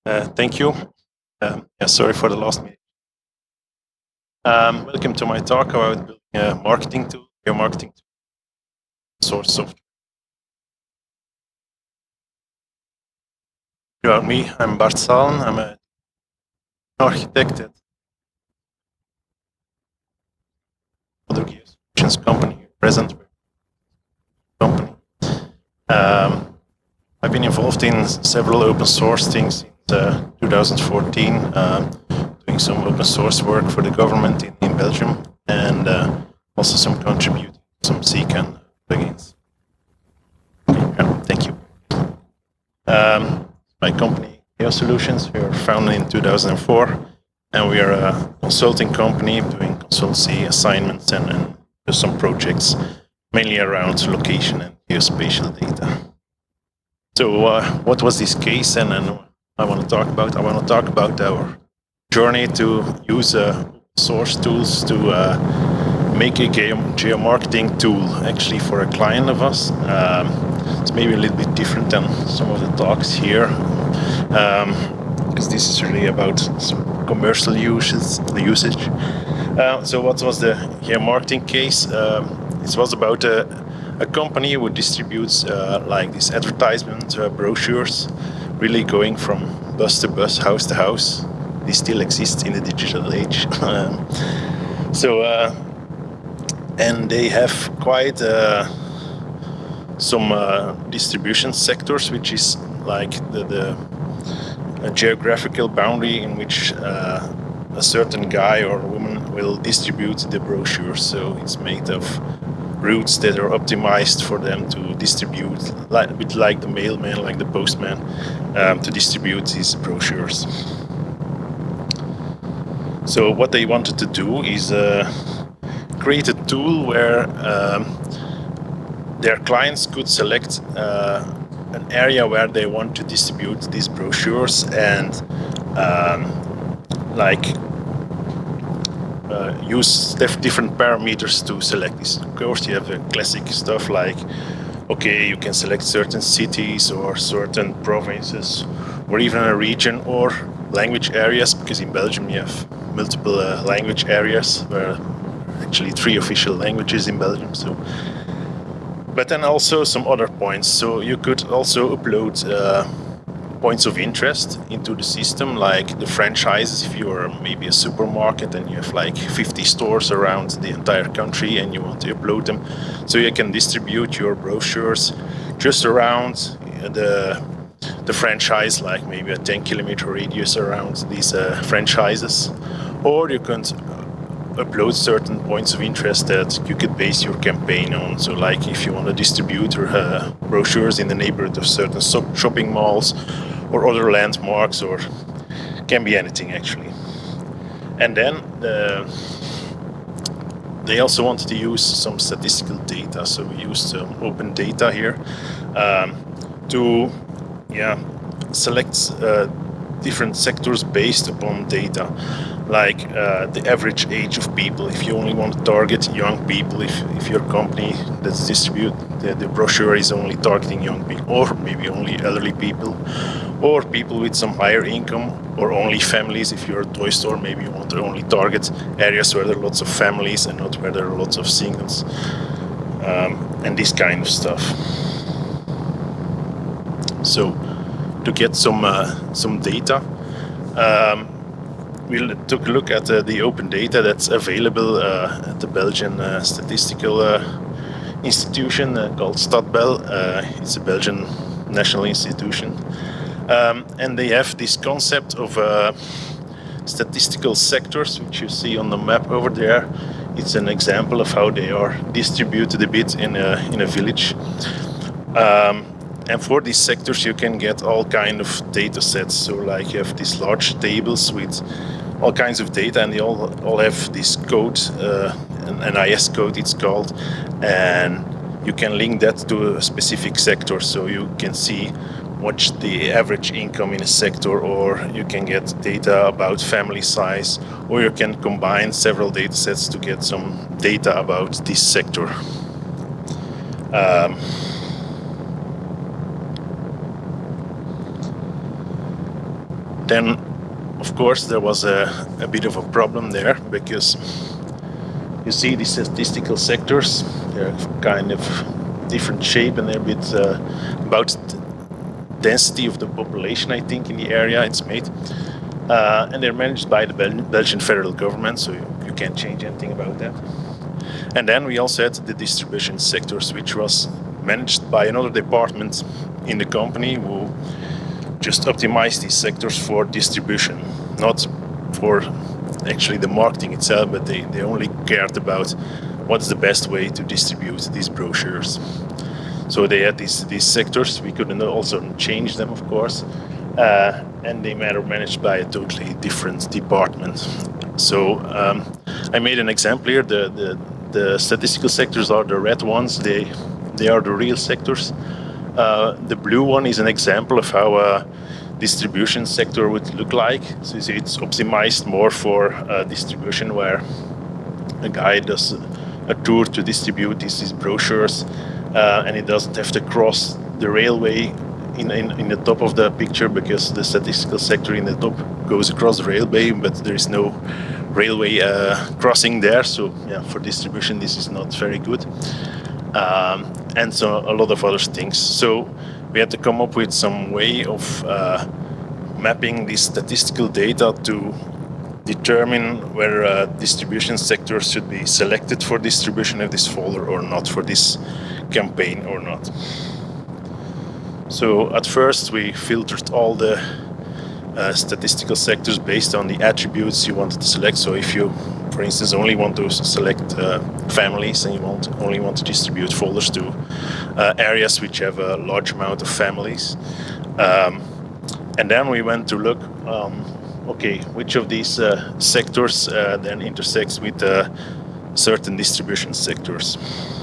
Thank you. Yeah, sorry for the last minute. Welcome to my talk about building a marketing tool, your marketing tool, source software. About me, I'm Bart Salen. I'm an architect at other gear solutions company, present company. I've been involved in several open source things since 2014, doing some open source work for the government in Belgium, and also some contributing some CCAN plugins. Yeah, thank you. My company, Gear Solutions, we were founded in 2004, and we are a consulting company doing consultancy assignments and some projects, mainly around location and geospatial data. So, what was this case, and I want to talk about? I want to talk about our journey to use source tools to make a geomarketing tool actually for a client of us. It's maybe a little bit different than some of the talks here, because this is really about some commercial usage. So what was the geomarketing case? It was about a company who distributes like these advertisement brochures, really going from bus to bus, house to house. This still exists in the digital age. And they have quite some distribution sectors, which is like the geographical boundary in which a certain guy or woman will distribute the brochure. So it's made of routes that are optimized for them to distribute, a bit like the mailman, like the postman, to distribute these brochures. So what they wanted to do is create a tool where their clients could select an area where they want to distribute these brochures and use different parameters to select this. Of course, you have the classic stuff like, okay, you can select certain cities or certain provinces or even a region or language areas, because in Belgium you have multiple language areas, where actually 3 official languages in Belgium. So, but then also some other points. So you could also upload points of interest into the system, like the franchises. If you're maybe a supermarket and you have like 50 stores around the entire country and you want to upload them, so you can distribute your brochures just around the franchise, like maybe a 10-kilometer radius around these franchises. Or you can upload certain points of interest that you could base your campaign on. So like if you want to distribute brochures in the neighborhood of certain shopping malls or other landmarks, or can be anything actually. And then they also wanted to use some statistical data. So we used some open data here to select different sectors based upon data, like the average age of people. If you only want to target young people, if your company that's distribute the brochure is only targeting young people, or maybe only elderly people, or people with some higher income, or only families. If you're a toy store, maybe you want to only target areas where there are lots of families and not where there are lots of singles, and this kind of stuff. So to get some data, we took a look at the open data that's available at the Belgian statistical institution called Stadbel. It's a Belgian national institution, and they have this concept of statistical sectors, which you see on the map over there. It's an example of how they are distributed a bit in a village. And for these sectors, you can get all kind of data sets. So like you have these large tables with all kinds of data, and they all have this code, an NIS code it's called, and you can link that to a specific sector. So you can see what's the average income in a sector, or you can get data about family size, or you can combine several data sets to get some data about this sector. Then, of course, there was a bit of a problem there, because you see these statistical sectors, they're kind of different shape, and they're a bit about density of the population, I think, in the area it's made. And they're managed by the Belgian federal government, so you can't change anything about that. And then we also had the distribution sectors, which was managed by another department in the company who just optimized these sectors for distribution, not for actually the marketing itself, but they only cared about what's the best way to distribute these brochures. So they had these sectors. We couldn't also change them, of course, and they were managed by a totally different department. So I made an example here. The statistical sectors are the red ones. They are the real sectors. The blue one is an example of how a distribution sector would look like. So you see it's optimized more for distribution, where a guy does a tour to distribute these brochures, and he doesn't have to cross the railway in the top of the picture, because the statistical sector in the top goes across the railway, but there is no railway crossing there. So yeah, for distribution this is not very good. And so a lot of other things. So we had to come up with some way of mapping this statistical data to determine whether distribution sectors should be selected for distribution of this folder or not, for this campaign or not. So at first we filtered all the statistical sectors based on the attributes you wanted to select. So if you, for instance, only want to select families, and you only want to distribute folders to areas which have a large amount of families. And then we went to look, okay, which of these sectors then intersects with certain distribution sectors.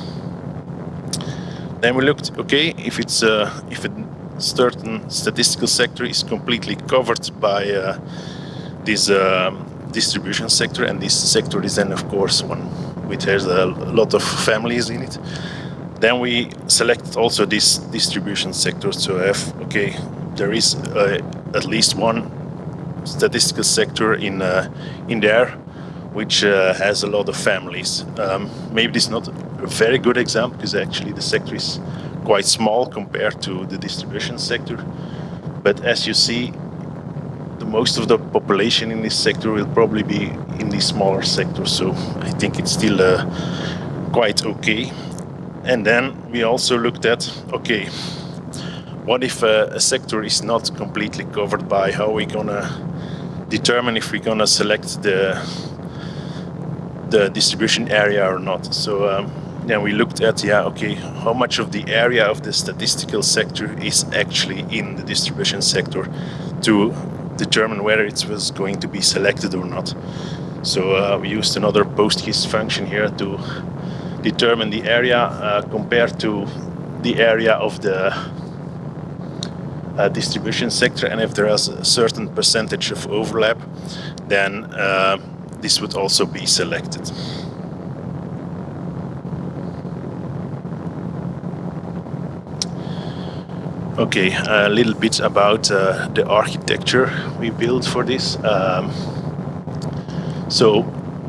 Then we looked, okay, if a certain statistical sector is completely covered by this distribution sector, and this sector is then, of course, one which has a lot of families in it, then we selected also this distribution sector to have, okay, there is at least one statistical sector in there which has a lot of families. Maybe this is not a very good example, because actually the sector is quite small compared to the distribution sector. But as you see, the most of the population in this sector will probably be in these smaller sectors. So I think it's still quite okay. And then we also looked at, okay, what if a sector is not completely covered? By how are we gonna determine if we're gonna select the distribution area or not? So then we looked at, yeah, okay, how much of the area of the statistical sector is actually in the distribution sector, to determine whether it was going to be selected or not. So we used another PostGIS function here to determine the area compared to the area of the distribution sector, and if there is a certain percentage of overlap, then this would also be selected. Okay, a little bit about the architecture we built for this. So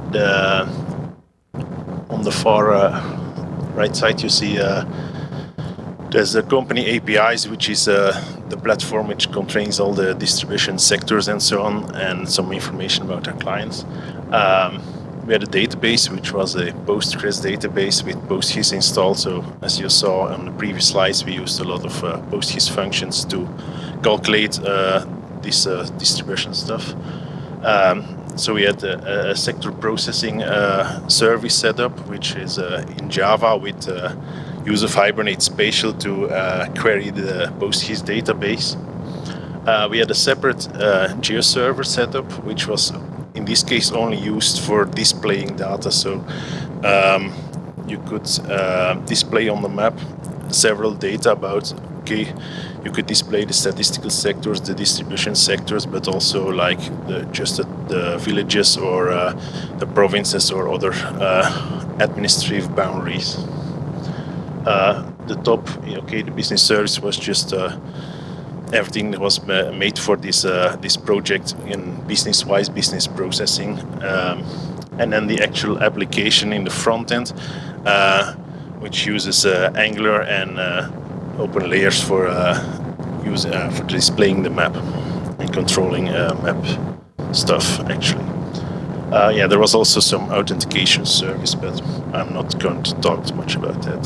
on the far right side you see there's the company APIs, which is the platform which contains all the distribution sectors and so on, and some information about our clients. We had a database, which was a Postgres database with PostGIS installed. So as you saw on the previous slides, we used a lot of PostGIS functions to calculate this distribution stuff. So we had a sector processing service setup, which is in Java with use of Hibernate Spatial to query the PostGIS database. We had a separate GeoServer setup, which was in this case only used for displaying data. So you could display on the map several data about, okay, you could display the statistical sectors, the distribution sectors, but also like just the villages or the provinces or other administrative boundaries. The top, okay, the business service was just everything that was made for this project in business-wise business processing, and then the actual application in the front end, which uses Angular and open layers for displaying the map and controlling map stuff actually. Yeah, there was also some authentication service, but I'm not going to talk too much about that.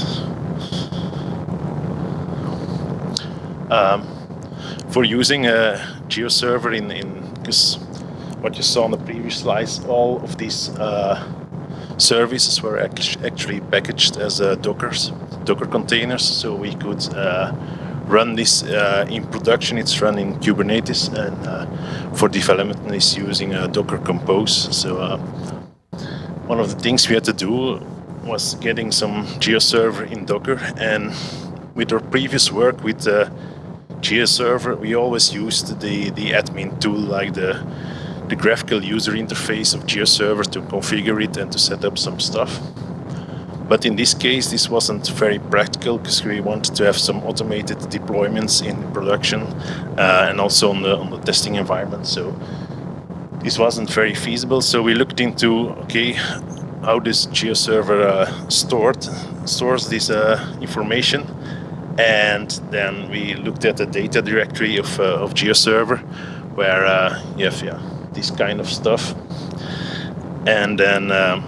For using a GeoServer because what you saw on the previous slides, all of these services were actually packaged as Docker containers, so we could run this in production. It's run in Kubernetes, and for development is using Docker Compose. So one of the things we had to do was getting some GeoServer in Docker, and with our previous work with GeoServer, we always used the admin tool, like the graphical user interface of GeoServer, to configure it and to set up some stuff. But in this case, this wasn't very practical because we wanted to have some automated deployments in production and also on the testing environment. So this wasn't very feasible. So we looked into, okay, how this GeoServer stores this information, and then we looked at the data directory of GeoServer, where you have this kind of stuff, and then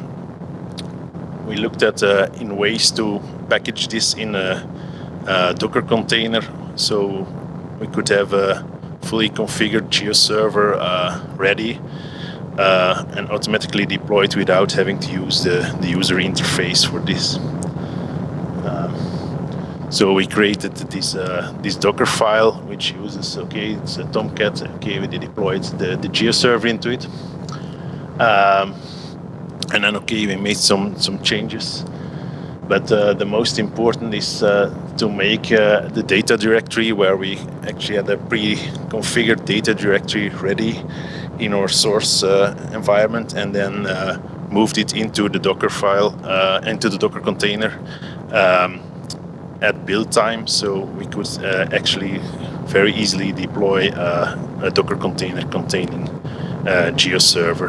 we looked at in ways to package this in a Docker container, so we could have a fully configured GeoServer ready and automatically deployed without having to use the user interface for this. So we created this Docker file, which uses, okay, it's a Tomcat. Okay, we deployed the GeoServer into it, and then okay, we made some changes. But the most important is to make the data directory, where we actually had a pre-configured data directory ready in our source environment, and then moved it into the Docker file, into the Docker container at build time, so we could actually very easily deploy a Docker container containing GeoServer.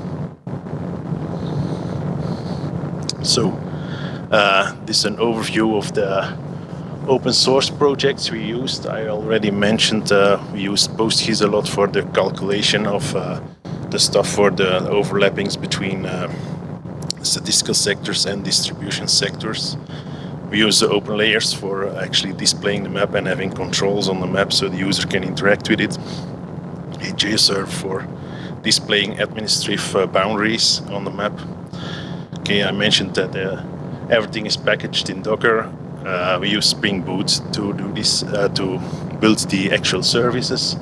So this is an overview of the open source projects we used. I already mentioned we used PostGIS a lot for the calculation of the stuff for the overlappings between statistical sectors and distribution sectors. We use the open layers for actually displaying the map and having controls on the map so the user can interact with it. A GeoServer for displaying administrative boundaries on the map. Okay, I mentioned that everything is packaged in Docker. We use Spring Boot to do this, to build the actual services.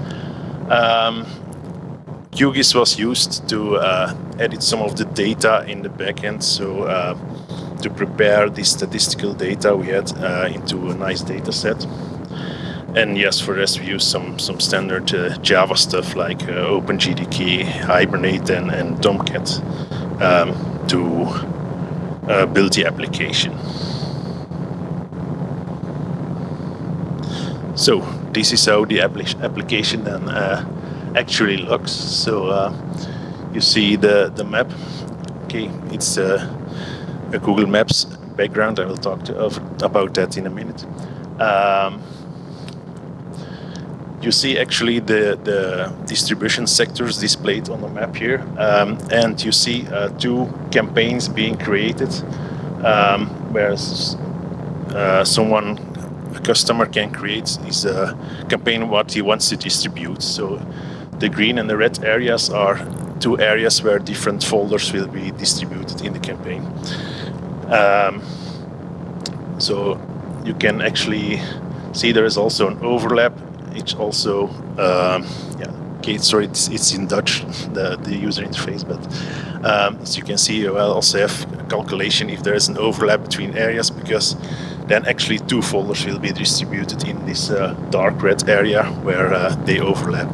QGIS was used to edit some of the data in the backend, so to prepare the statistical data we had into a nice data set. And yes, for the rest we use some standard Java stuff like OpenGDK, Hibernate, and Tomcat to build the application. So this is how the application then actually looks. So you see the map. Okay, it's a Google Maps background. I will talk about that in a minute. You see actually the distribution sectors displayed on the map here, and you see two campaigns being created, where a customer can create his campaign what he wants to distribute. So the green and the red areas are two areas where different folders will be distributed in the campaign. So you can actually see there is also an overlap. It's also, okay, sorry, it's in Dutch, the user interface, but as you can see, you will also have a calculation if there is an overlap between areas, because then actually two folders will be distributed in this dark red area where they overlap.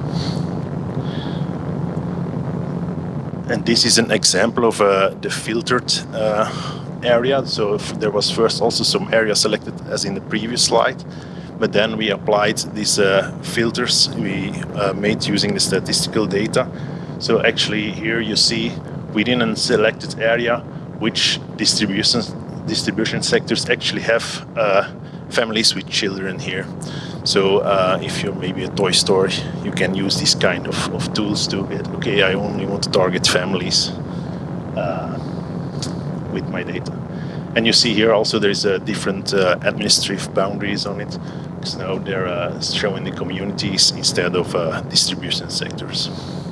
And this is an example of the filtered area. So if there was first also some area selected as in the previous slide, but then we applied these filters we made using the statistical data. So actually here you see within a selected area which distribution sectors actually have families with children here. So if you're maybe a toy store, you can use this kind of tools to get, okay, I only want to target families with my data. And you see here also there's different administrative boundaries on it, because now they're showing the communities instead of distribution sectors.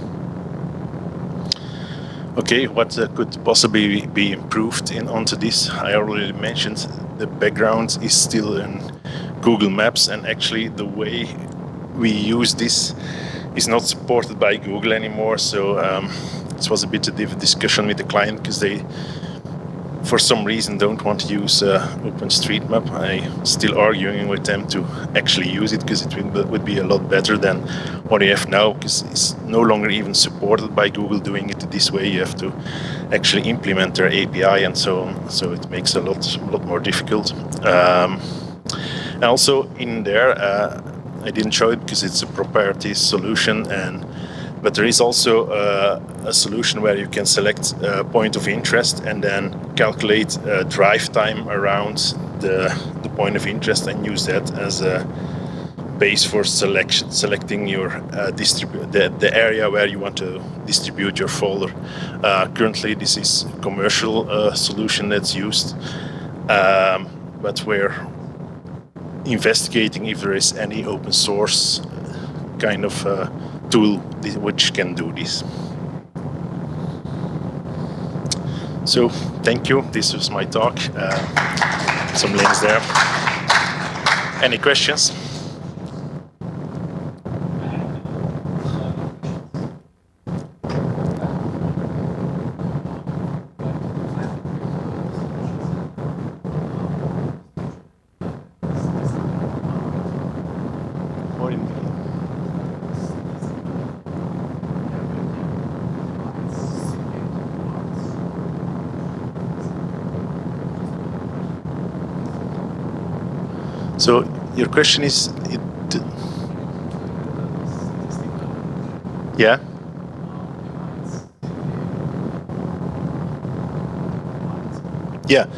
Okay, what could possibly be improved onto this? I already mentioned the background is still in Google Maps, and actually the way we use this is not supported by Google anymore. So it was a bit of a discussion with the client, because they, for some reason, don't want to use OpenStreetMap. I'm still arguing with them to actually use it, because it would be a lot better than what you have now, because it's no longer even supported by Google doing it this way. You have to actually implement their API and so on. So it makes a lot more difficult. And also in there, I didn't show it because it's a proprietary solution, but there is also a solution where you can select a point of interest and then calculate drive time around the point of interest and use that as a base for selecting your the area where you want to distribute your folder. Currently, this is a commercial solution that's used, but we're investigating if there is any open source kind of tool which can do this. So thank you. This was my talk. Some links there. Any questions? So your question is, yeah? Yeah.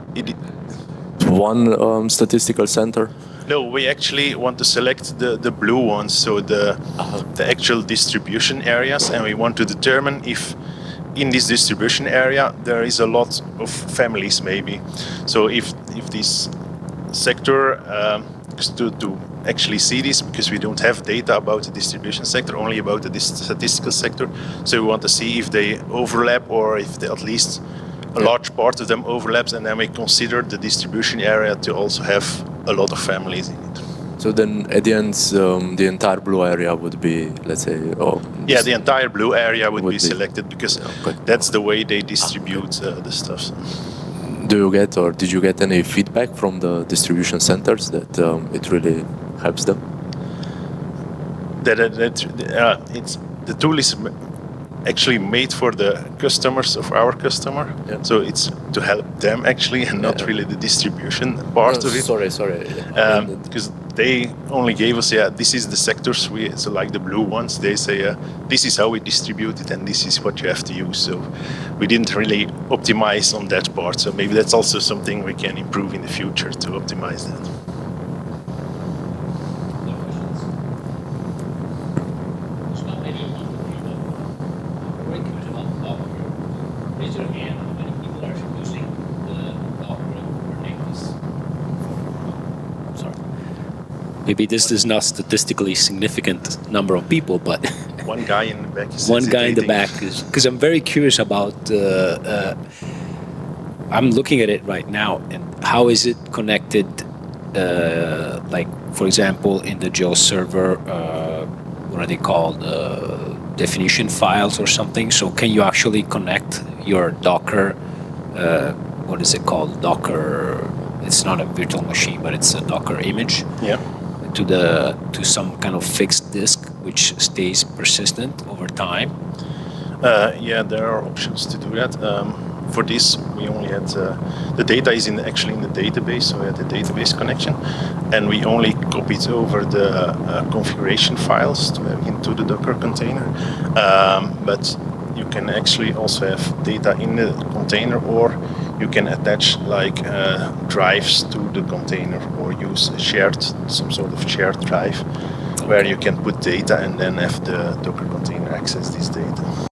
One statistical center? No, we actually want to select the blue ones, so the actual distribution areas, and we want to determine if in this distribution area there is a lot of families maybe. So if this sector, to actually see this, because we don't have data about the distribution sector, only about the statistical sector. So we want to see if they overlap, or if they, at least a large part of them overlaps, and then we consider the distribution area to also have a lot of families in it. So then at the end, the entire blue area would be, let's say, yeah, the entire blue area would be selected, because that's the way they distribute the stuff. Do you get, or did you get any feedback from the distribution centers that it really helps them? The tool is actually made for the customers of our customer, so it's to help them actually, and not really the distribution part of it. Sorry. Because they only gave us, this is the sectors so like the blue ones, they say this is how we distribute it, and this is what you have to use. So we didn't really optimize on that part. So maybe that's also something we can improve in the future, to optimize that. Maybe this is not statistically significant number of people, but one guy in the back. One guy in the back is, because I'm very curious about. I'm looking at it right now, and how is it connected? Like, for example, in the Geo server, what are they called? Definition files or something. So can you actually connect your Docker? What is it called? Docker. It's not a virtual machine, but it's a Docker image. Yeah. To some kind of fixed disk which stays persistent over time. Yeah, there are options to do that. for this, we only had the data is actually in the database, so we had the database connection, and we only copied over the configuration files into the Docker container. But you can actually also have data in the container, or you can attach like drives to the container, or use some sort of shared drive where you can put data and then have the Docker container access this data.